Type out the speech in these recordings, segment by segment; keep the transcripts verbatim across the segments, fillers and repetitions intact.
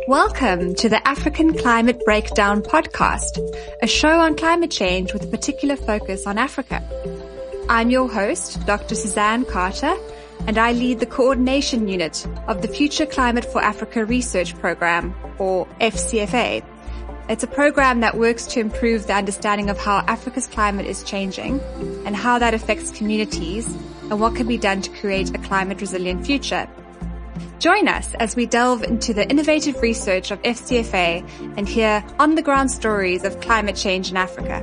Welcome to the African Climate Breakdown podcast, a show on climate change with a particular focus on Africa. I'm your host, Doctor Suzanne Carter, and I lead the coordination unit of the Future Climate for Africa Research Program, or F C F A. It's a program that works to improve the understanding of how Africa's climate is changing and how that affects communities and what can be done to create a climate resilient future. Join us as we delve into the innovative research of F C F A and hear on-the-ground stories of climate change in Africa.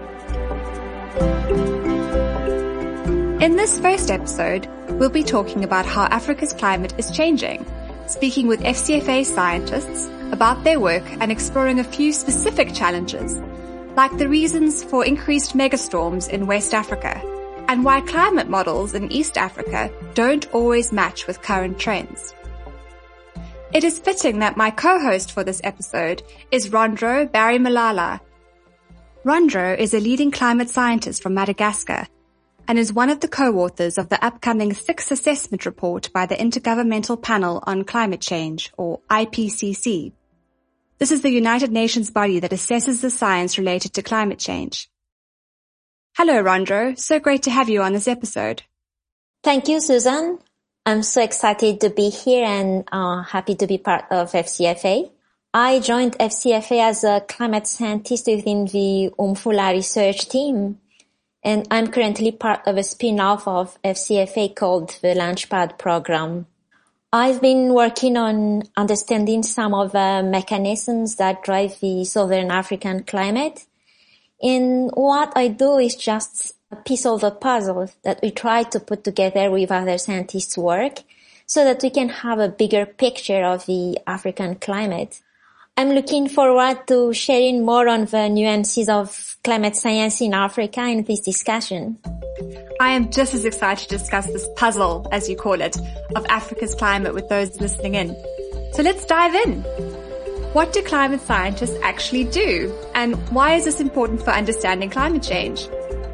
In this first episode, we'll be talking about how Africa's climate is changing, speaking with F C F A scientists about their work and exploring a few specific challenges, like the reasons for increased megastorms in West Africa and why climate models in East Africa don't always match with current trends. It is fitting that my co-host for this episode is Rondro Barry-Malala. Rondro is a leading climate scientist from Madagascar and is one of the co-authors of the upcoming sixth assessment report by the Intergovernmental Panel on Climate Change, or I P C C. This is the United Nations body that assesses the science related to climate change. Hello, Rondro. So great to have you on this episode. Thank you, Susan. I'm so excited to be here and uh, happy to be part of F C F A. I joined F C F A as a climate scientist within the Umfula research team, and I'm currently part of a spin-off of F C F A called the Launchpad program. I've been working on understanding some of the mechanisms that drive the Southern African climate. And what I do is just a piece of the puzzle that we try to put together with other scientists' work so that we can have a bigger picture of the African climate. I'm looking forward to sharing more on the nuances of climate science in Africa in this discussion. I am just as excited to discuss this puzzle, as you call it, of Africa's climate with those listening in. So let's dive in. What do climate scientists actually do? And why is this important for understanding climate change?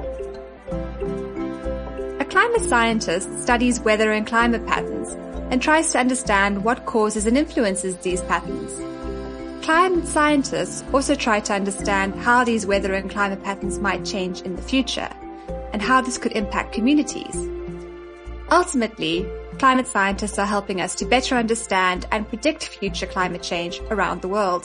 A climate scientist studies weather and climate patterns and tries to understand what causes and influences these patterns. Climate scientists also try to understand how these weather and climate patterns might change in the future and how this could impact communities. Ultimately, climate scientists are helping us to better understand and predict future climate change around the world.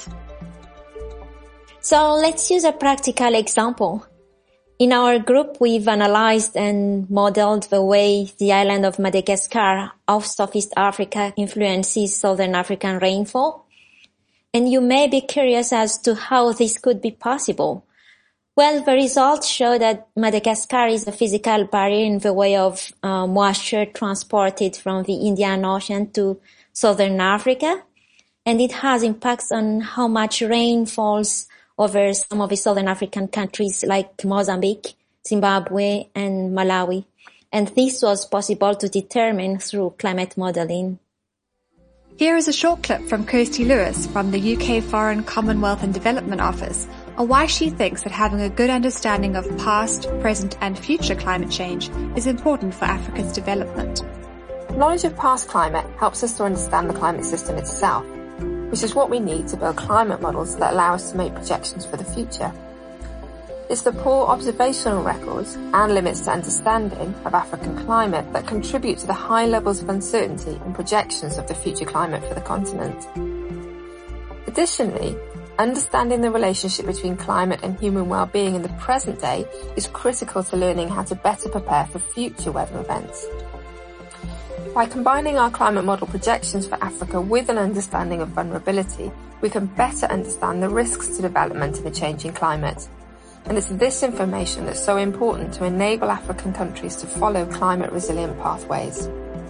So let's use a practical example. In our group, we've analyzed and modeled the way the island of Madagascar off Southeast Africa influences Southern African rainfall. And you may be curious as to how this could be possible. Well, the results show that Madagascar is a physical barrier in the way of uh, moisture transported from the Indian Ocean to Southern Africa, and it has impacts on how much rain falls over some of the Southern African countries like Mozambique, Zimbabwe, and Malawi. And this was possible to determine through climate modeling. Here is a short clip from Kirsty Lewis from the U K Foreign, Commonwealth and Development Office on why she thinks that having a good understanding of past, present and future climate change is important for Africa's development. Knowledge of past climate helps us to understand the climate system itself, which is what we need to build climate models that allow us to make projections for the future. It's the poor observational records and limits to understanding of African climate that contribute to the high levels of uncertainty in projections of the future climate for the continent. Additionally, understanding the relationship between climate and human well-being in the present day is critical to learning how to better prepare for future weather events. By combining our climate model projections for Africa with an understanding of vulnerability, we can better understand the risks to development in a changing climate. And it's this information that's so important to enable African countries to follow climate resilient pathways.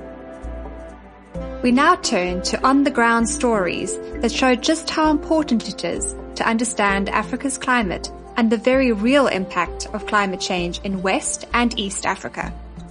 We now turn to on-the-ground stories that show just how important it is to understand Africa's climate and the very real impact of climate change in West and East Africa.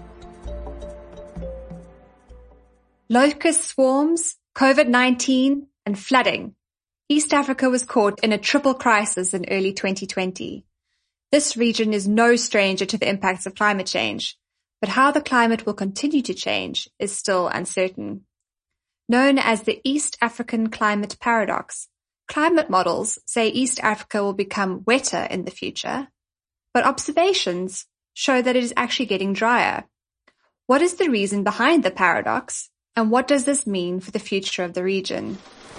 Locust swarms, COVID nineteen, and flooding. East Africa was caught in a triple crisis in early twenty twenty. This region is no stranger to the impacts of climate change, but how the climate will continue to change is still uncertain. known as the East African Climate Paradox. Climate models say East Africa will become wetter in the future, but observations show that it is actually getting drier. What is the reason behind the paradox, and what does this mean for the future of the region?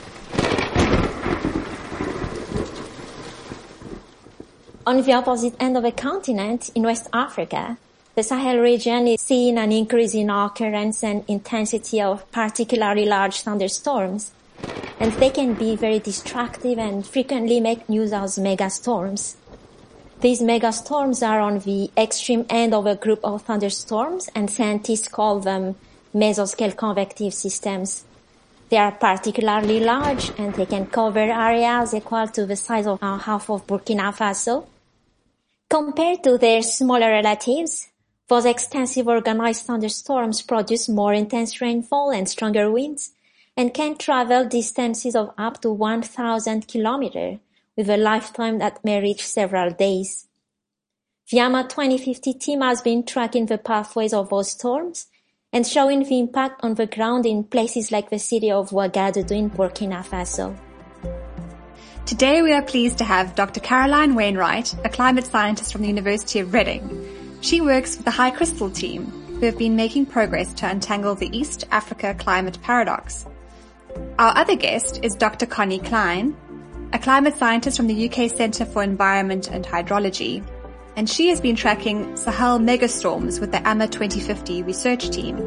On the opposite end of the continent, in West Africa, the Sahel region is seeing an increase in occurrence and intensity of particularly large thunderstorms, and they can be very destructive and frequently make news as megastorms. These megastorms are on the extreme end of a group of thunderstorms, and scientists call them mesoscale convective systems. They are particularly large, and they can cover areas equal to the size of uh, half of Burkina Faso. Compared to their smaller relatives, those extensive organized thunderstorms produce more intense rainfall and stronger winds, and can travel distances of up to one thousand kilometers, with a lifetime that may reach several days. The AMA twenty fifty team has been tracking the pathways of those storms and showing the impact on the ground in places like the city of Ouagadougou in Burkina Faso. Today we are pleased to have Doctor Caroline Wainwright, a climate scientist from the University of Reading. She works with the High Crystal team, who have been making progress to untangle the East Africa climate paradox. Our other guest is Doctor Connie Klein, a climate scientist from the U K Centre for Environment and Hydrology, and she has been tracking Sahel megastorms with the AMA twenty fifty research team.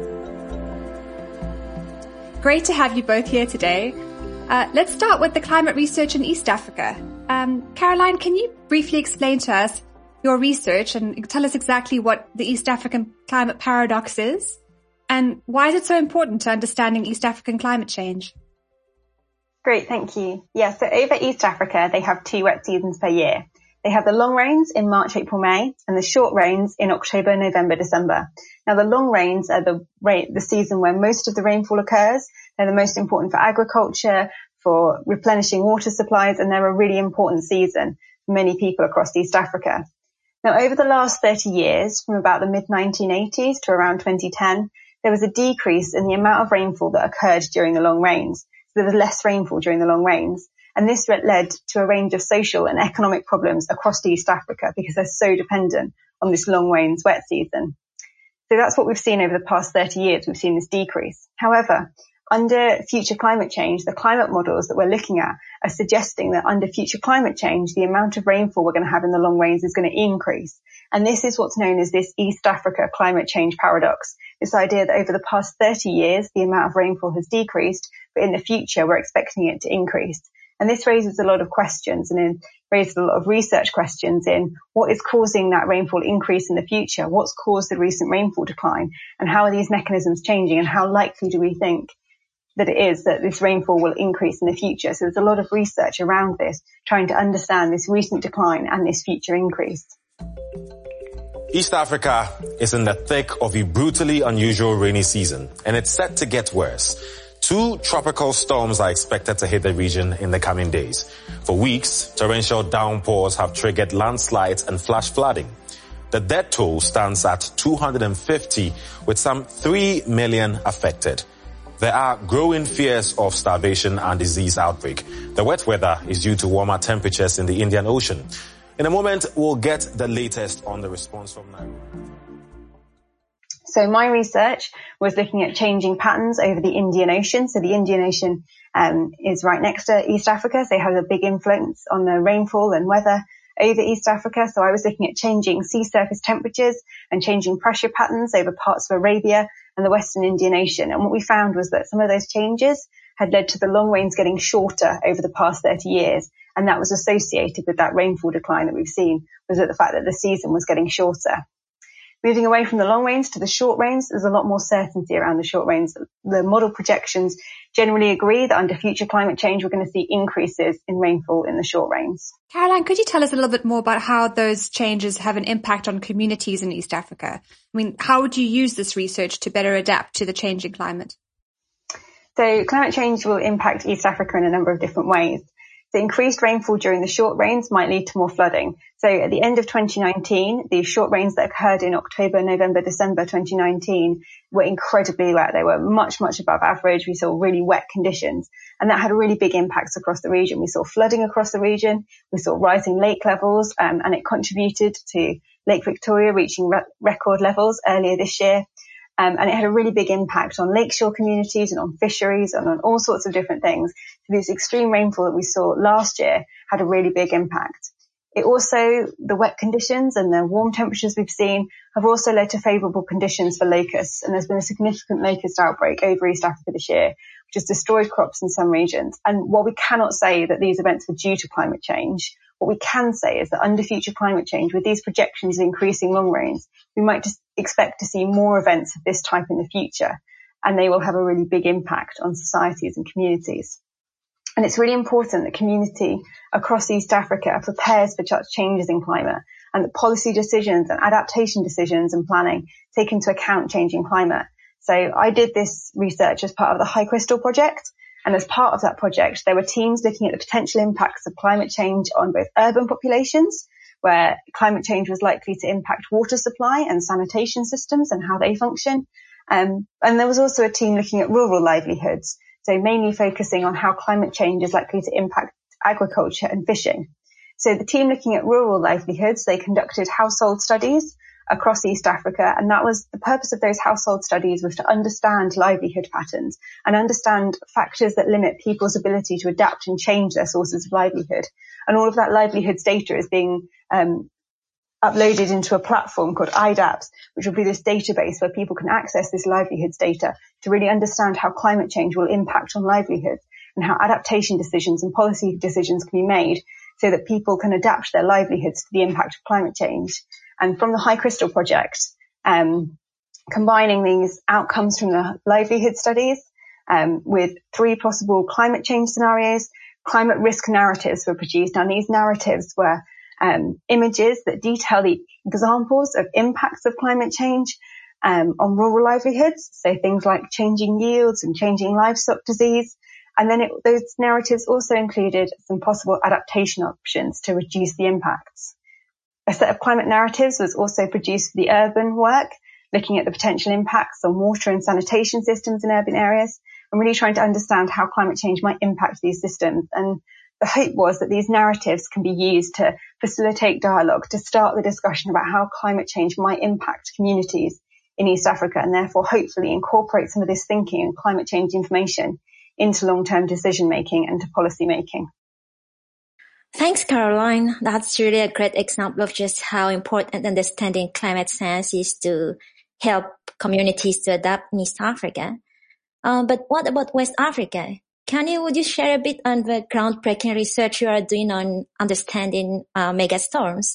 Great to have you both here today. Uh, let's start with the climate research in East Africa. Um, Caroline, can you briefly explain to us your research and tell us exactly what the East African climate paradox is? And why is it so important to understanding East African climate change? Great, thank you. Yeah, so over East Africa, they have two wet seasons per year. They have the long rains in March, April, May, and the short rains in October, November, December. Now, the long rains are the rate, the season where most of the rainfall occurs. They're the most important for agriculture, for replenishing water supplies, and they're a really important season for many people across East Africa. Now, over the last thirty years, from about the mid nineteen eighties to around twenty ten, there was a decrease in the amount of rainfall that occurred during the long rains. So there was less rainfall during the long rains. And this led to a range of social and economic problems across East Africa because they're so dependent on this long rains wet season. So that's what we've seen over the past thirty years. We've seen this decrease. However, under future climate change, the climate models that we're looking at are suggesting that under future climate change, the amount of rainfall we're going to have in the long rains is going to increase. And this is what's known as this East Africa climate change paradox. This idea that over the past thirty years, the amount of rainfall has decreased, but in the future, we're expecting it to increase. And this raises a lot of questions and it raises a lot of research questions in what is causing that rainfall increase in the future? What's caused the recent rainfall decline? And how are these mechanisms changing? And how likely do we think that it is that this rainfall will increase in the future? So there's a lot of research around this, trying to understand this recent decline and this future increase. East Africa is in the thick of a brutally unusual rainy season, and it's set to get worse. Two tropical storms are expected to hit the region in the coming days. For weeks, torrential downpours have triggered landslides and flash flooding. The death toll stands at two hundred fifty, with some three million affected. There are growing fears of starvation and disease outbreak. The wet weather is due to warmer temperatures in the Indian Ocean. In a moment, we'll get the latest on the response from Nairobi. So my research was looking at changing patterns over the Indian Ocean. So the Indian Ocean um, is right next to East Africa, so it has a big influence on the rainfall and weather over East Africa. So I was looking at changing sea surface temperatures and changing pressure patterns over parts of Arabia and the Western Indian Ocean. And what we found was that some of those changes had led to the long rains getting shorter over the past thirty years. And that was associated with that rainfall decline that we've seen, was that the fact that the season was getting shorter. Moving away from the long rains to the short rains, there's a lot more certainty around the short rains. The model projections generally agree that under future climate change, we're going to see increases in rainfall in the short rains. Caroline, could you tell us a little bit more about how those changes have an impact on communities in East Africa? I mean, how would you use this research to better adapt to the changing climate? So climate change will impact East Africa in a number of different ways. So increased rainfall during the short rains might lead to more flooding. So at the end of twenty nineteen, the short rains that occurred in October, November, December twenty nineteen were incredibly wet. They were much, much above average. We saw really wet conditions, and that had a really big impact across the region. We saw flooding across the region. We saw rising lake levels, um, and it contributed to Lake Victoria reaching re- record levels earlier this year. Um, and it had a really big impact on lakeshore communities and on fisheries and on all sorts of different things. So this extreme rainfall that we saw last year had a really big impact. It also, the wet conditions and the warm temperatures we've seen have also led to favourable conditions for locusts. And there's been a significant locust outbreak over East Africa this year, which has destroyed crops in some regions. And while we cannot say that these events were due to climate change, what we can say is that under future climate change, with these projections of increasing long rains, we might just expect to see more events of this type in the future, and they will have a really big impact on societies and communities. And it's really important that community across East Africa prepares for such changes in climate, and that policy decisions and adaptation decisions and planning take into account changing climate. So I did this research as part of the High Crystal Project. And as part of that project, there were teams looking at the potential impacts of climate change on both urban populations, where climate change was likely to impact water supply and sanitation systems and how they function. Um, and there was also a team looking at rural livelihoods, so mainly focusing on how climate change is likely to impact agriculture and fishing. So the team looking at rural livelihoods, they conducted household studies across East Africa, and that was the purpose of those household studies was to understand livelihood patterns and understand factors that limit people's ability to adapt and change their sources of livelihood. And all of that livelihoods data is being um, uploaded into a platform called I D A P S, which will be this database where people can access this livelihoods data to really understand how climate change will impact on livelihoods and how adaptation decisions and policy decisions can be made so that people can adapt their livelihoods to the impact of climate change. And from the High Crystal Project, um, combining these outcomes from the livelihood studies um, with three possible climate change scenarios, climate risk narratives were produced. And these narratives were um, images that detail the examples of impacts of climate change um, on rural livelihoods, so things like changing yields and changing livestock disease. And then it, those narratives also included some possible adaptation options to reduce the impacts. A set of climate narratives was also produced for the urban work, looking at the potential impacts on water and sanitation systems in urban areas, and really trying to understand how climate change might impact these systems. And the hope was that these narratives can be used to facilitate dialogue, to start the discussion about how climate change might impact communities in East Africa, and therefore hopefully incorporate some of this thinking and climate change information into long-term decision-making and to policy making. Thanks, Caroline. That's really a great example of just how important understanding climate science is to help communities to adapt in East Africa. Um, but what about West Africa? Can you, would you share a bit on the groundbreaking research you are doing on understanding uh, megastorms?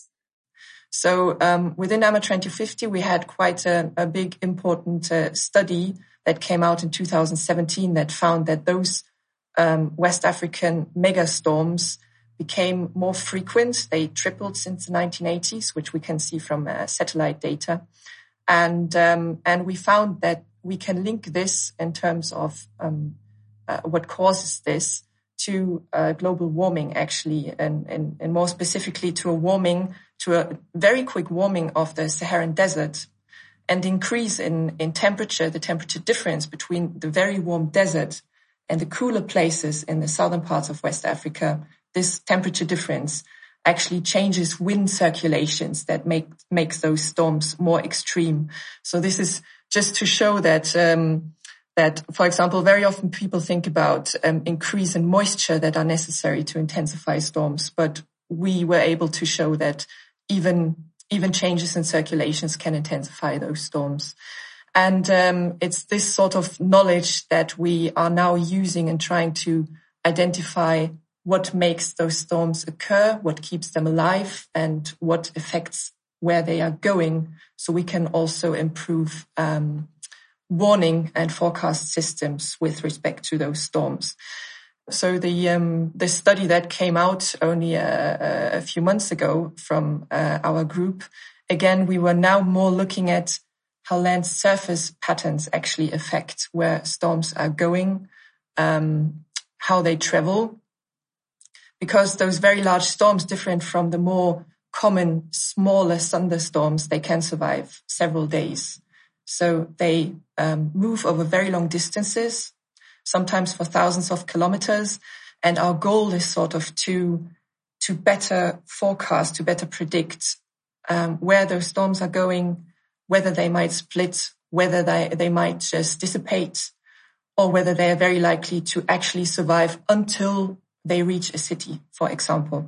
So um, within AMA twenty fifty, we had quite a, a big, important uh, study that came out in two thousand seventeen that found that those um, West African megastorms became more frequent. They tripled since the nineteen eighties, which we can see from uh, satellite data. And um, and we found that we can link this in terms of um, uh, what causes this to uh, global warming, actually, and, and, and more specifically to a warming, to a very quick warming of the Saharan desert, and increase in, in temperature, the temperature difference between the very warm desert and the cooler places in the southern parts of West Africa. This temperature difference actually changes wind circulations that make makes those storms more extreme. So this is just to show that, um, that, for example, very often people think about um, increase in moisture that are necessary to intensify storms, but we were able to show that even even changes in circulations can intensify those storms. And um, it's this sort of knowledge that we are now using and trying to identify what makes those storms occur, what keeps them alive, and what affects where they are going, so we can also improve um, warning and forecast systems with respect to those storms. So the um, the study that came out only a, a few months ago from uh, our group, again, we were now more looking at how land surface patterns actually affect where storms are going, um, how they travel, because those very large storms, different from the more common smaller thunderstorms, they can survive several days. So they um, move over very long distances, sometimes for thousands of kilometers. And our goal is sort of to to better forecast, to better predict um, where those storms are going, whether they might split, whether they, they might just dissipate, or whether they are very likely to actually survive until they reach a city, for example.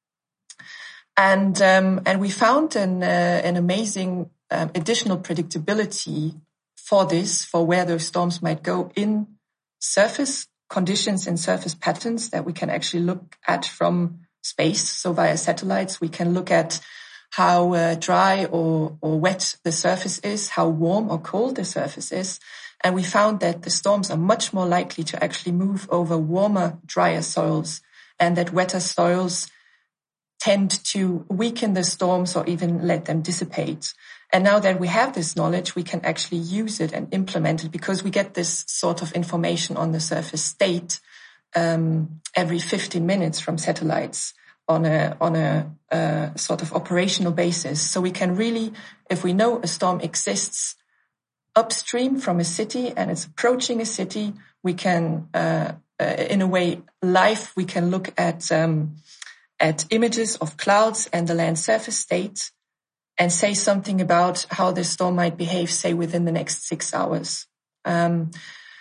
And um, and we found an, uh, an amazing um, additional predictability for this, for where those storms might go in surface conditions and surface patterns that we can actually look at from space. So via satellites, we can look at how uh, dry or, or wet the surface is, how warm or cold the surface is. And we found that the storms are much more likely to actually move over warmer, drier soils, and that wetter soils tend to weaken the storms or even let them dissipate. And now that we have this knowledge, we can actually use it and implement it, because we get this sort of information on the surface state um, every fifteen minutes from satellites on a on a uh, sort of operational basis. So we can really, if we know a storm exists upstream from a city and it's approaching a city, we can, uh, uh, in a way, live, we can look at um, at images of clouds and the land surface state and say something about how the storm might behave, say, within the next six hours. Um,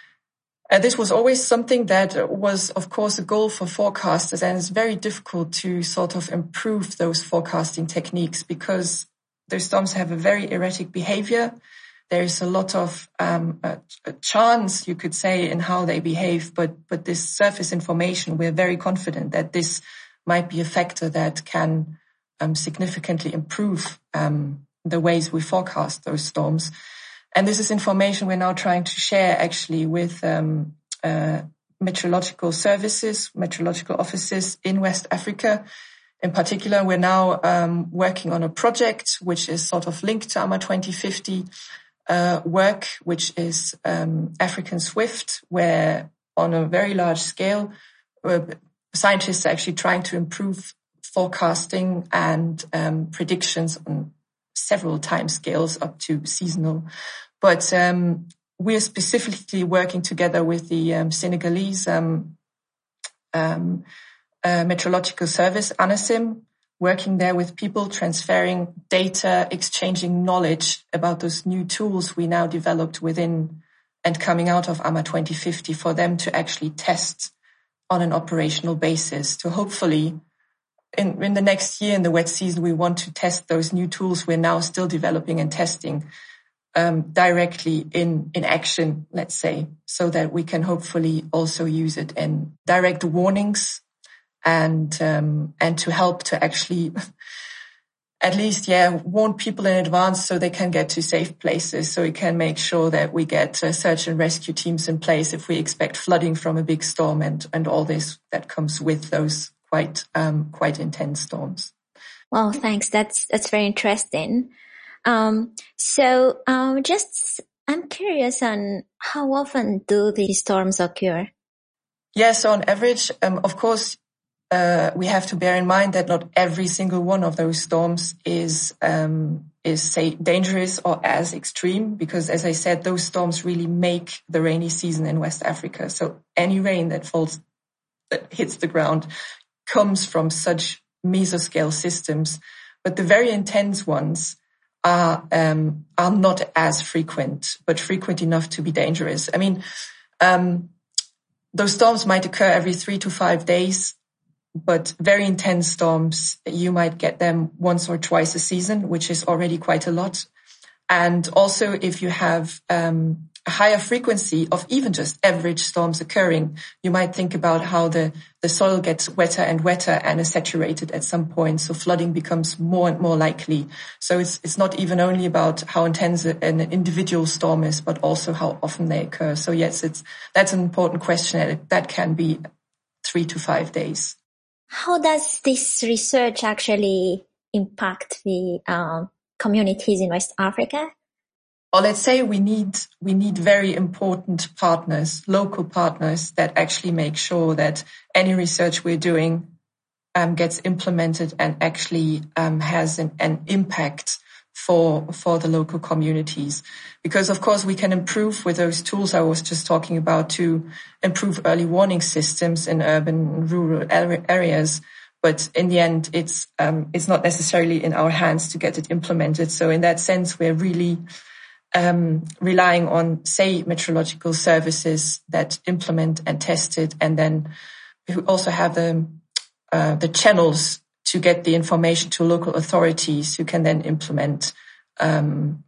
and this was always something that was, of course, a goal for forecasters, and it's very difficult to sort of improve those forecasting techniques because those storms have a very erratic behavior. There is a lot of um, a, a chance, you could say, in how they behave, but but this surface information, we're very confident that this might be a factor that can um, significantly improve um, the ways we forecast those storms. And this is information we're now trying to share actually with um, uh, meteorological services, meteorological offices in West Africa. In particular, we're now um, working on a project which is sort of linked to AMA twenty fifty uh, work, which is um, African Swift, where on a very large scale, uh, scientists are actually trying to improve forecasting and um, predictions on several time scales up to seasonal. But um, we're specifically working together with the um, Senegalese um, um, uh, meteorological service, ANASIM, working there with people, transferring data, exchanging knowledge about those new tools we now developed within and coming out of AMA twenty fifty for them to actually test on an operational basis to hopefully in, in the next year in the wet season, we want to test those new tools we're now still developing and testing um, directly in, in action, let's say, so that we can hopefully also use it in direct warnings and, um, and to help to actually at least, yeah, warn people in advance so they can get to safe places, so we can make sure that we get uh, search and rescue teams in place if we expect flooding from a big storm and, and all this that comes with those quite, um, quite intense storms. Well, thanks. That's, that's very interesting. Um, so, um, just, I'm curious on how often do these storms occur? Yeah, so on average, um, of course, Uh, we have to bear in mind that not every single one of those storms is, um, is say dangerous or as extreme, because as I said, those storms really make the rainy season in West Africa. So any rain that falls, that hits the ground comes from such mesoscale systems, but the very intense ones are, um, are not as frequent, but frequent enough to be dangerous. I mean, um, those storms might occur every three to five days. But very intense storms, you might get them once or twice a season, which is already quite a lot. And also if you have um, a higher frequency of even just average storms occurring, you might think about how the, the soil gets wetter and wetter and is saturated at some point. So flooding becomes more and more likely. So it's, it's not even only about how intense an individual storm is, but also how often they occur. So yes, it's, that's an important question. That can be three to five days. How does this research actually impact the uh, communities in West Africa? Well, let's say we need we need very important partners, local partners that actually make sure that any research we're doing um, gets implemented and actually um, has an, an impact for for the local communities. Because, of course, we can improve with those tools I was just talking about to improve early warning systems in urban and rural areas. But in the end, it's um, it's not necessarily in our hands to get it implemented. So in that sense, we're really um, relying on, say, meteorological services that implement and test it, and then we also have the uh, the channels to get the information to local authorities who can then implement, um,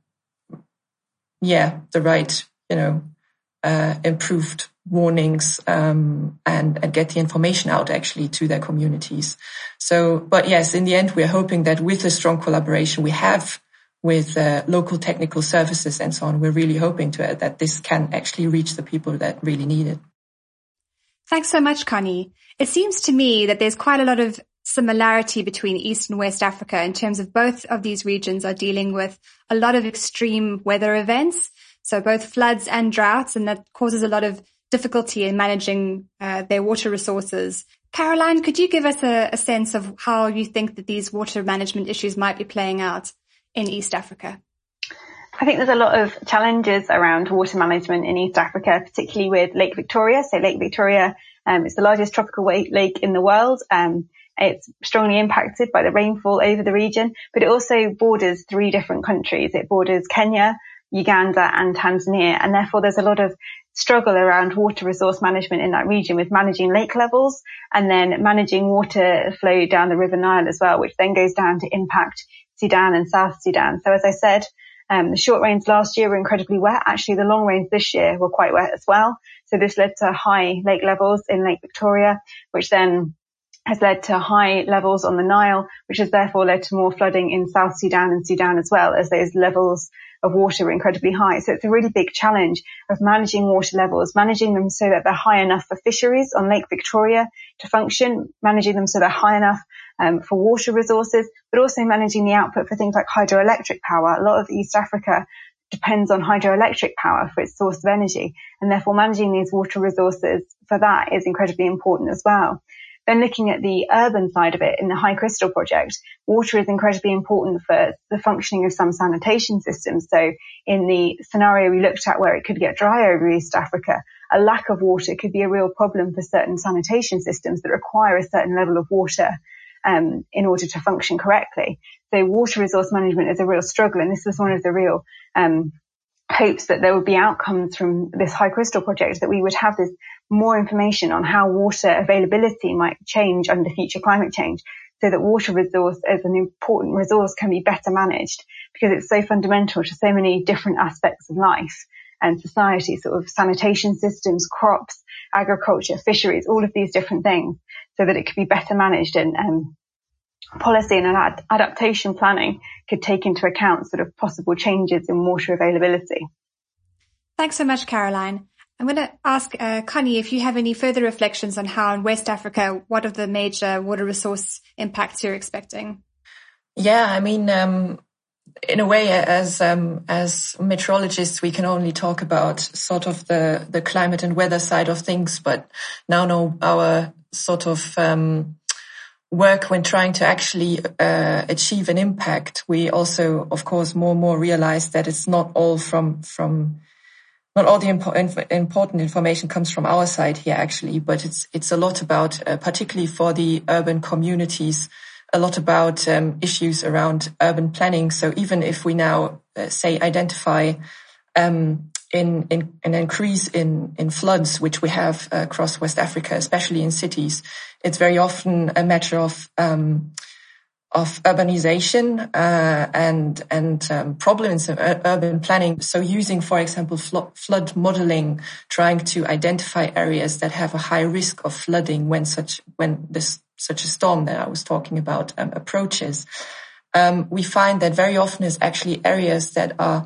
yeah, the right, you know, uh, improved warnings, um, and, and get the information out actually to their communities. So, but yes, in the end, we're hoping that with the strong collaboration we have with uh, local technical services and so on, we're really hoping to uh, that this can actually reach the people that really need it. Thanks so much, Connie. It seems to me that there's quite a lot of similarity between East and West Africa in terms of both of these regions are dealing with a lot of extreme weather events, so both floods and droughts, and that causes a lot of difficulty in managing uh, their water resources. Caroline, could you give us a, a sense of how you think that these water management issues might be playing out in East Africa? I think there's a lot of challenges around water management in East Africa, particularly with Lake Victoria. So Lake Victoria um, is the largest tropical lake in the world. Um, It's strongly impacted by the rainfall over the region, but it also borders three different countries. It borders Kenya, Uganda and Tanzania, and therefore there's a lot of struggle around water resource management in that region, with managing lake levels and then managing water flow down the River Nile as well, which then goes down to impact Sudan and South Sudan. So as I said, um, the short rains last year were incredibly wet. Actually, the long rains this year were quite wet as well. So this led to high lake levels in Lake Victoria, which then has led to high levels on the Nile, which has therefore led to more flooding in South Sudan and Sudan as well, as those levels of water were incredibly high. So it's a really big challenge of managing water levels, managing them so that they're high enough for fisheries on Lake Victoria to function, managing them so they're high enough um, for water resources, but also managing the output for things like hydroelectric power. A lot of East Africa depends on hydroelectric power for its source of energy, and therefore managing these water resources for that is incredibly important as well. Then looking at the urban side of it, in the High Crystal project, water is incredibly important for the functioning of some sanitation systems. So in the scenario we looked at where it could get dry over East Africa, a lack of water could be a real problem for certain sanitation systems that require a certain level of water um, in order to function correctly. So water resource management is a real struggle, and this is one of the real um hopes that there would be outcomes from this High Crystal project, that we would have this more information on how water availability might change under future climate change, so that water resource as an important resource can be better managed, because it's so fundamental to so many different aspects of life and society, sort of sanitation systems, crops, agriculture, fisheries, all of these different things, so that it could be better managed, and um, policy and ad- adaptation planning could take into account sort of possible changes in water availability. Thanks so much, Caroline. I'm going to ask uh, Connie if you have any further reflections on how in West Africa, what are the major water resource impacts you're expecting? Yeah, I mean, um, in a way, as um, as meteorologists, we can only talk about sort of the, the climate and weather side of things, but now know our sort of um, work when trying to actually uh, achieve an impact. We also, of course, more and more realize that it's not all from from not all the impo- important information comes from our side here, actually, but it's it's a lot about, uh, particularly for the urban communities, a lot about um, issues around urban planning. So even if we now uh, say identify um, in, in an increase in in floods, which we have uh, across West Africa, especially in cities, it's very often a matter of um, of urbanization uh, and and um, problems of ur- urban planning. So using, for example, flo- flood modeling, trying to identify areas that have a high risk of flooding when such when this such a storm that I was talking about um, approaches. Um, we find that very often is actually areas that are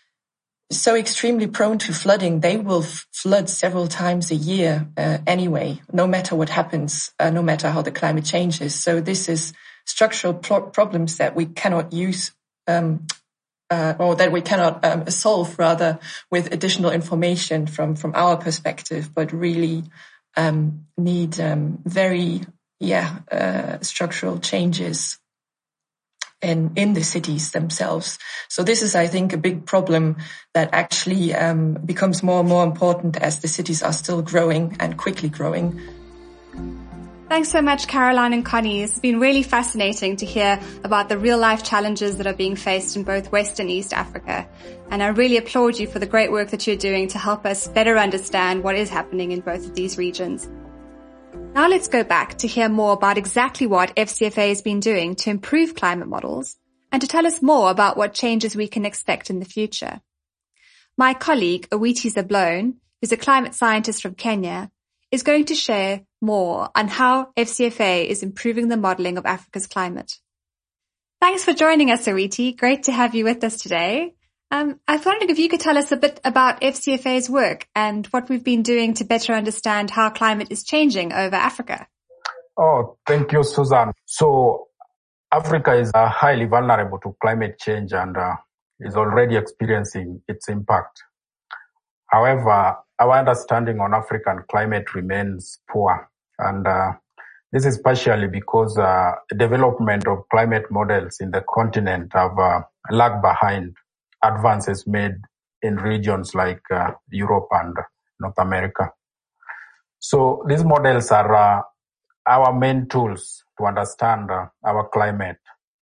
so extremely prone to flooding, they will f- flood several times a year uh, anyway, no matter what happens, uh, no matter how the climate changes. So this is structural pro- problems that we cannot use, um, uh, or that we cannot um, solve rather with additional information from, from our perspective, but really um, need um, very yeah, uh, structural changes in, in the cities themselves. So this is, I think, a big problem that actually um, becomes more and more important as the cities are still growing and quickly growing. Thanks so much, Caroline and Connie. It's been really fascinating to hear about the real-life challenges that are being faced in both West and East Africa. And I really applaud you for the great work that you're doing to help us better understand what is happening in both of these regions. Now let's go back to hear more about exactly what F C F A has been doing to improve climate models and to tell us more about what changes we can expect in the future. My colleague, Awiti Zablone, who's a climate scientist from Kenya, is going to share more on how F C F A is improving the modelling of Africa's climate. Thanks for joining us, Awiti. Great to have you with us today. Um, I was wondering if you could tell us a bit about F C F A's work and what we've been doing to better understand how climate is changing over Africa. Oh, thank you, Susan. So Africa is uh, highly vulnerable to climate change and uh, is already experiencing its impact. However, our understanding on African climate remains poor, and uh, this is partially because uh, the development of climate models in the continent have uh, lagged behind advances made in regions like uh, Europe and North America. So these models are uh, our main tools to understand uh, our climate.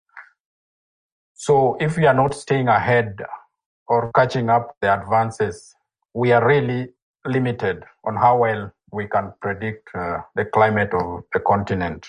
So if we are not staying ahead or catching up the advances, we are really limited on how well we can predict uh, the climate of the continent.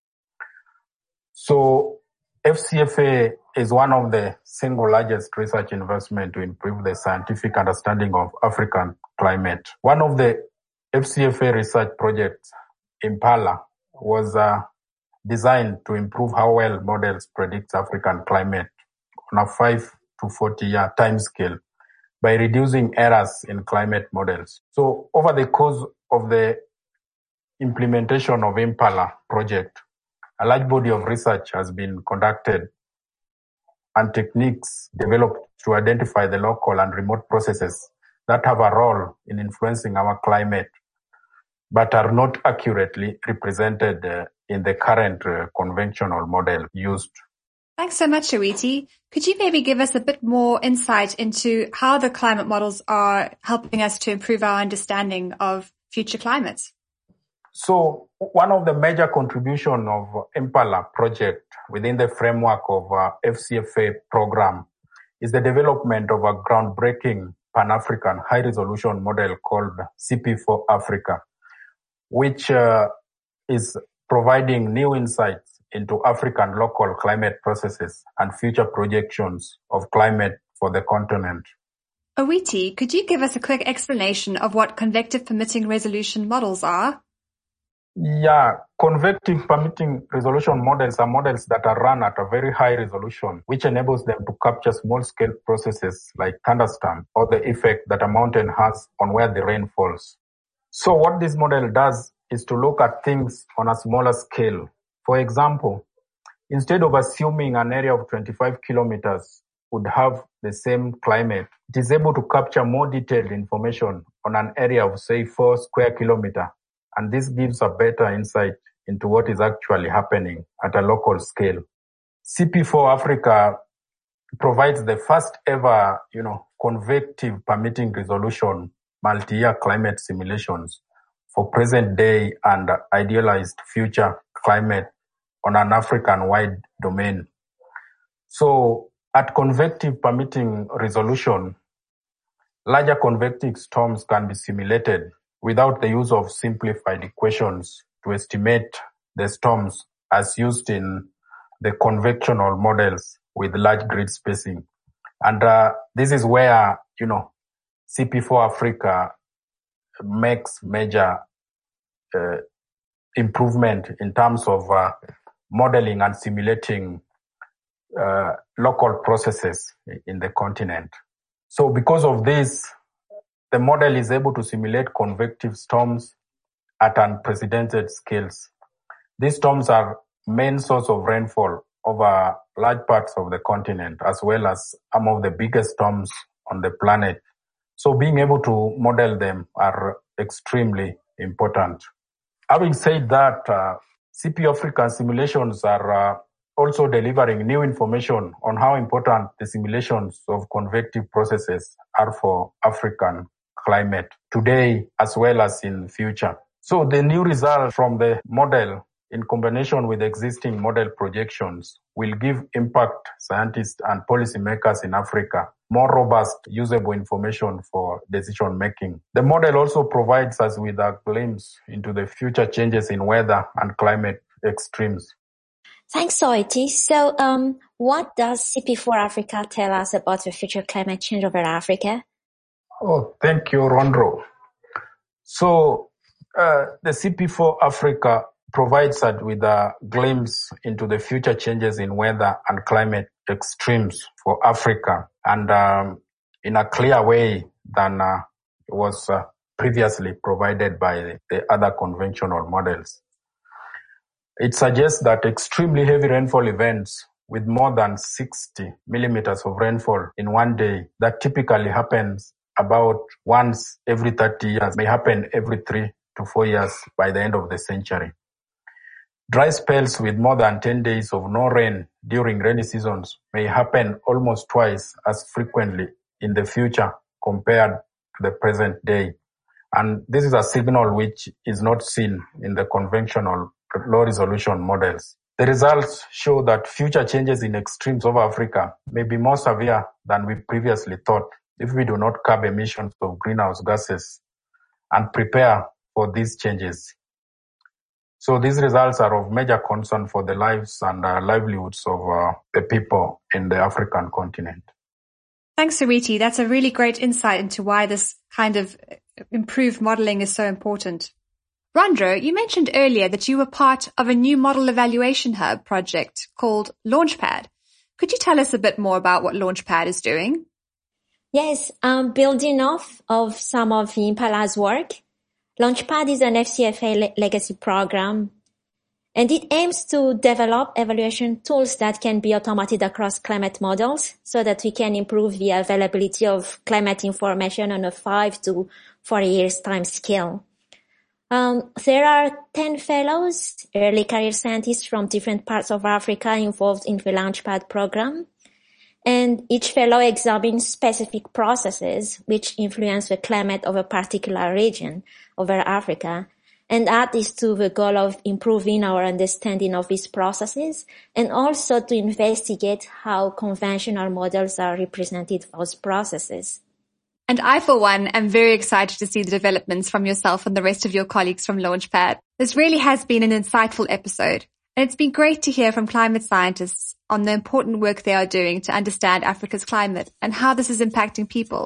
So F C F A is one of the single largest research investment to improve the scientific understanding of African climate. One of the F C F A research projects, Impala, was uh, designed to improve how well models predict African climate on a five to forty year timescale by reducing errors in climate models. So over the course of the implementation of Impala project, a large body of research has been conducted and techniques developed to identify the local and remote processes that have a role in influencing our climate, but are not accurately represented uh, in the current uh, conventional model used. Thanks so much, Awiti. Could you maybe give us a bit more insight into how the climate models are helping us to improve our understanding of future climates? So one of the major contributions of Impala project within the framework of uh, F C F A program is the development of a groundbreaking Pan-African high-resolution model called C P four Africa, which uh, is providing new insights into African local climate processes and future projections of climate for the continent. Awiti, could you give us a quick explanation of what convective permitting resolution models are? Yeah, convective permitting resolution models are models that are run at a very high resolution, which enables them to capture small-scale processes like thunderstorm or the effect that a mountain has on where the rain falls. So what this model does is to look at things on a smaller scale. For example, instead of assuming an area of twenty-five kilometers would have the same climate, it is able to capture more detailed information on an area of, say, four square kilometers. And this gives a better insight into what is actually happening at a local scale. C P four Africa provides the first ever, you know, convective permitting resolution multi-year climate simulations for present day and idealized future climate on an African-wide domain. So at convective permitting resolution, larger convective storms can be simulated without the use of simplified equations to estimate the storms as used in the convectional models with large grid spacing. And uh, this is where, you know, C P four Africa makes major uh, improvement in terms of uh, modeling and simulating uh, local processes in the continent. So because of this, the model is able to simulate convective storms at unprecedented scales. These storms are main source of rainfall over large parts of the continent, as well as some of the biggest storms on the planet. So being able to model them are extremely important. Having said that, uh, C P Africa simulations are uh, also delivering new information on how important the simulations of convective processes are for African climate today as well as in future. So the new result from the model in combination with existing model projections will give impact scientists and policymakers in Africa more robust, usable information for decision making. The model also provides us with a glimpse into the future changes in weather and climate extremes. Thanks, Soiti. So, um, what does C P four Africa tell us about the future climate change over Africa? Oh, thank you, Rondro. So, uh, the C P four Africa provides us with a glimpse into the future changes in weather and climate extremes for Africa, and um, in a clear way than uh, was uh, previously provided by the other conventional models. It suggests that extremely heavy rainfall events with more than sixty millimeters of rainfall in one day that typically happens about once every thirty years may happen every three to four years by the end of the century. Dry spells with more than ten days of no rain during rainy seasons may happen almost twice as frequently in the future compared to the present day. And this is a signal which is not seen in the conventional low-resolution models. The results show that future changes in extremes over Africa may be more severe than we previously thought if we do not curb emissions of greenhouse gases and prepare for these changes. So these results are of major concern for the lives and uh, livelihoods of uh, the people in the African continent. Thanks, Soiti. That's a really great insight into why this kind of improved modeling is so important. Rondro, you mentioned earlier that you were part of a new model evaluation hub project called Launchpad. Could you tell us a bit more about what Launchpad is doing? Yes, um, building off of some of Impala's work, Launchpad is an F C F A le- legacy program, and it aims to develop evaluation tools that can be automated across climate models so that we can improve the availability of climate information on a five to four years time scale. Um, there are ten fellows, early career scientists from different parts of Africa involved in the Launchpad program. And each fellow examines specific processes which influence the climate of a particular region over Africa. And that is to the goal of improving our understanding of these processes and also to investigate how conventional models are represented for those processes. And I, for one, am very excited to see the developments from yourself and the rest of your colleagues from Launchpad. This really has been an insightful episode. And it's been great to hear from climate scientists on the important work they are doing to understand Africa's climate and how this is impacting people.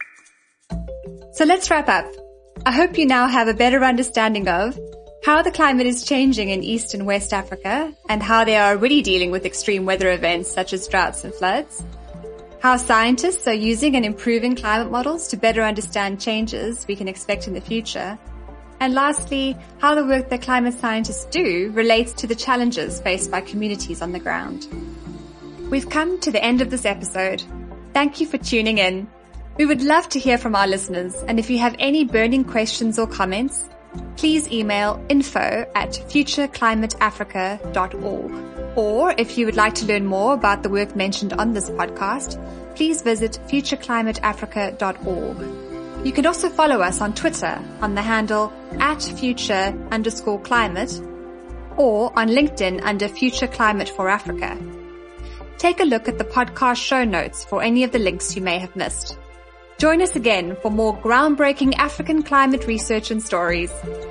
So let's wrap up. I hope you now have a better understanding of how the climate is changing in East and West Africa and how they are already dealing with extreme weather events such as droughts and floods, how scientists are using and improving climate models to better understand changes we can expect in the future, and lastly, how the work that climate scientists do relates to the challenges faced by communities on the ground. We've come to the end of this episode. Thank you for tuning in. We would love to hear from our listeners, and if you have any burning questions or comments, please email info at future climate africa dot org. Or if you would like to learn more about the work mentioned on this podcast, please visit future climate africa dot org. You can also follow us on Twitter on the handle at future underscore climate or on LinkedIn under Future Climate for Africa. Take a look at the podcast show notes for any of the links you may have missed. Join us again for more groundbreaking African climate research and stories.